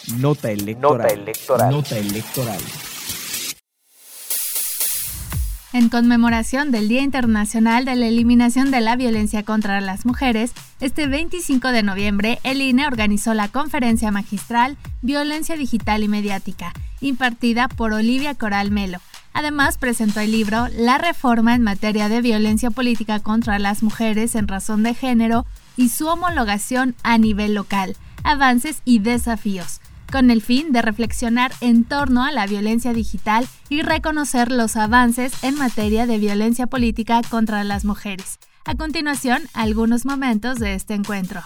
Nota electoral. Nota electoral. En conmemoración del Día Internacional de la Eliminación de la Violencia contra las Mujeres, este 25 de noviembre, el INE organizó la conferencia magistral Violencia Digital y Mediática, impartida por Olivia Coral Melo. Además, presentó el libro La reforma en materia de violencia política contra las mujeres en razón de género y su homologación a nivel local, avances y desafíos, con el fin de reflexionar en torno a la violencia digital y reconocer los avances en materia de violencia política contra las mujeres. A continuación, algunos momentos de este encuentro.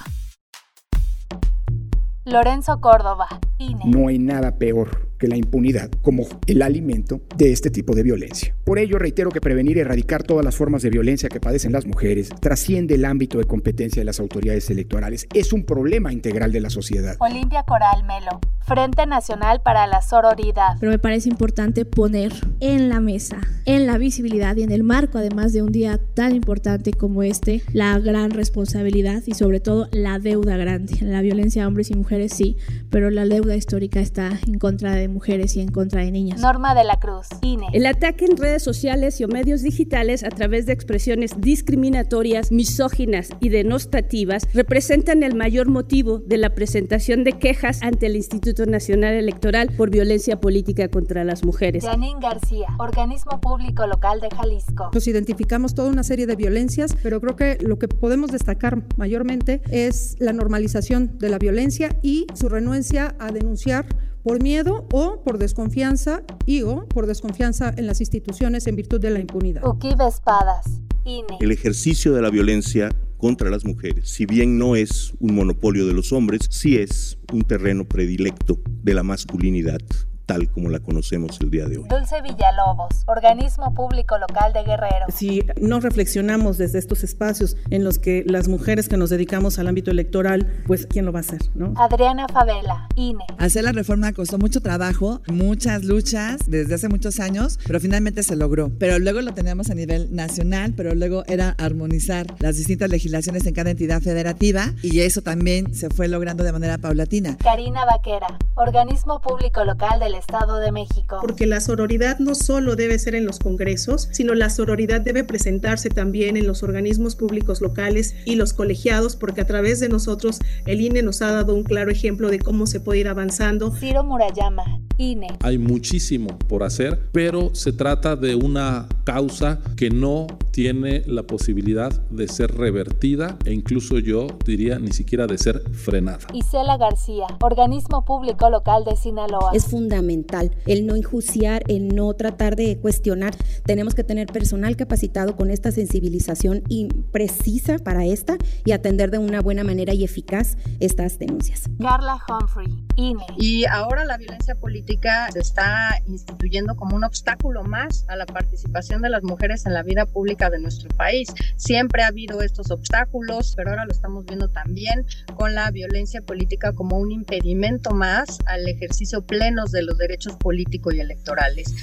Lorenzo Córdoba, INE. No hay nada peor que la impunidad como el alimento de este tipo de violencia. Por ello, reitero que prevenir y erradicar todas las formas de violencia que padecen las mujeres trasciende el ámbito de competencia de las autoridades electorales. Es un problema integral de la sociedad. Olivia Coral Melo, Frente Nacional para la Sororidad. Pero me parece importante poner en la mesa, en la visibilidad y en el marco, además de un día tan importante como este, la gran responsabilidad y sobre todo la deuda grande. La violencia a hombres y mujeres sí, pero la deuda histórica está en contra de mujeres y en contra de niñas. Norma de la Cruz, INE. El ataque en redes sociales y o medios digitales a través de expresiones discriminatorias, misóginas y denostativas representan el mayor motivo de la presentación de quejas ante el Instituto Nacional Electoral por violencia política contra las mujeres. Janine García, Organismo Público Local de Jalisco. Nos identificamos toda una serie de violencias, pero creo que lo que podemos destacar mayormente es la normalización de la violencia y su renuencia a denunciar por miedo o por desconfianza o por desconfianza en las instituciones en virtud de la impunidad. Uquibe Espadas, INE. El ejercicio de la violencia contra las mujeres, si bien no es un monopolio de los hombres, sí es un terreno predilecto de la masculinidad, tal como la conocemos el día de hoy. Dulce Villalobos, Organismo Público Local de Guerrero. Si no reflexionamos desde estos espacios en los que las mujeres que nos dedicamos al ámbito electoral, pues ¿quién lo va a hacer, no? Adriana Favela, INE. Hacer la reforma costó mucho trabajo, muchas luchas desde hace muchos años, pero finalmente se logró. Pero luego lo teníamos a nivel nacional, pero luego era armonizar las distintas legislaciones en cada entidad federativa y eso también se fue logrando de manera paulatina. Karina Vaquera, Organismo Público Local del Estado de México. Porque la sororidad no solo debe ser en los congresos, sino la sororidad debe presentarse también en los organismos públicos locales y los colegiados, porque a través de nosotros el INE nos ha dado un claro ejemplo de cómo se puede ir avanzando. Ciro Murayama, INE. Hay muchísimo por hacer, pero se trata de una causa que no tiene la posibilidad de ser revertida e incluso yo diría ni siquiera de ser frenada. Isela García, Organismo Público Local de Sinaloa. Es fundamental el no enjuiciar, el no tratar de cuestionar. Tenemos que tener personal capacitado con esta sensibilización y precisa para esta y atender de una buena manera y eficaz estas denuncias. Carla Humphrey, INE. Y ahora la violencia política se está instituyendo como un obstáculo más a la participación de las mujeres en la vida pública de nuestro país. Siempre ha habido estos obstáculos, pero ahora lo estamos viendo también con la violencia política como un impedimento más al ejercicio pleno de los derechos políticos y electorales.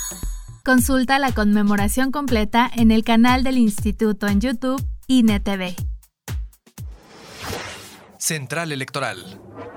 Consulta la conmemoración completa en el canal del Instituto en YouTube, INE TV. Central Electoral.